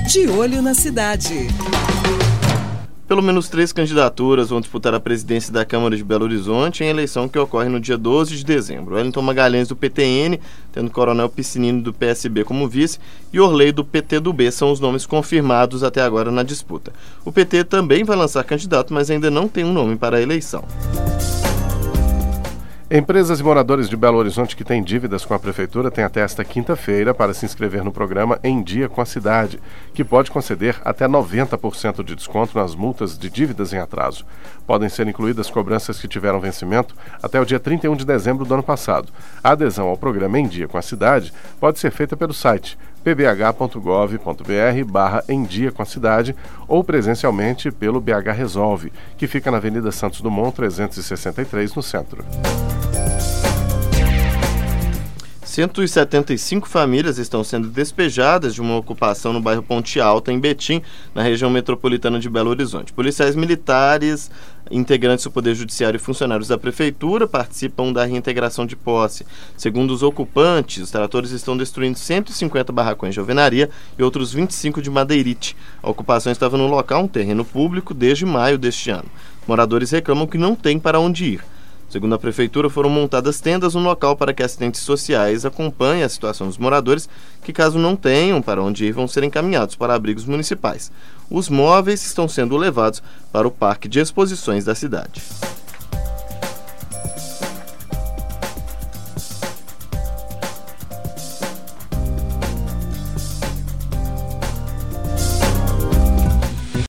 De Olho na Cidade. Pelo menos 3 candidaturas vão disputar a presidência da Câmara de Belo Horizonte em eleição que ocorre no dia 12 de dezembro. Wellington Magalhães, do PTN, tendo Coronel Piscinini, do PSB, como vice, e Orley, do PTdoB, são os nomes confirmados até agora na disputa. O PT também vai lançar candidato, mas ainda não tem um nome para a eleição. Empresas e moradores de Belo Horizonte que têm dívidas com a Prefeitura têm até esta quinta-feira para se inscrever no programa Em Dia com a Cidade, que pode conceder até 90% de desconto nas multas de dívidas em atraso. Podem ser incluídas cobranças que tiveram vencimento até o dia 31 de dezembro do ano passado. A adesão ao programa Em Dia com a Cidade pode ser feita pelo site pbh.gov.br/Em Dia com a Cidade ou presencialmente pelo BH Resolve, que fica na Avenida Santos Dumont 363, no centro. 175 famílias estão sendo despejadas de uma ocupação no bairro Ponte Alta, em Betim, na região metropolitana de Belo Horizonte. Policiais militares, integrantes do Poder Judiciário e funcionários da Prefeitura participam da reintegração de posse. Segundo os ocupantes, os tratores estão destruindo 150 barracões de alvenaria e outros 25 de madeirite. A ocupação estava no local, um terreno público, desde maio deste ano. Moradores reclamam que não têm para onde ir. Segundo a Prefeitura, foram montadas tendas no local para que assistentes sociais acompanhem a situação dos moradores, que, caso não tenham para onde ir, vão ser encaminhados para abrigos municipais. Os móveis estão sendo levados para o Parque de Exposições da cidade.